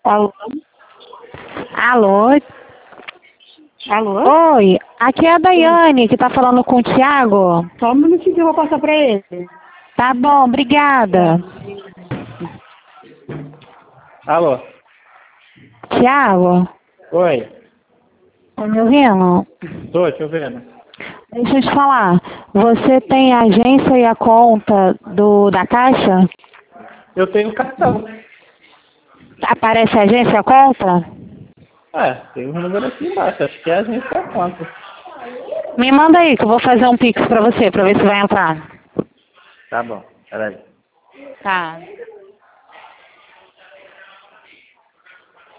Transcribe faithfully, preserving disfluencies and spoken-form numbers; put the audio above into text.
Alô? Alô? Alô? Oi, aqui é a Daiane, que tá falando com o Thiago. Só um minutinho que eu vou passar pra ele. Tá bom, obrigada. Alô? Thiago, Oi? tá me ouvindo? Tô te ouvindo. Deixa eu te falar, você tem a agência e a conta do, da Caixa? Eu tenho cartão. Aparece a agência e a conta? É, tem um número aqui embaixo, acho que é a agência da conta. Me manda aí que eu vou fazer um pix pra você, pra ver se vai entrar. Tá bom, peraí. Tá.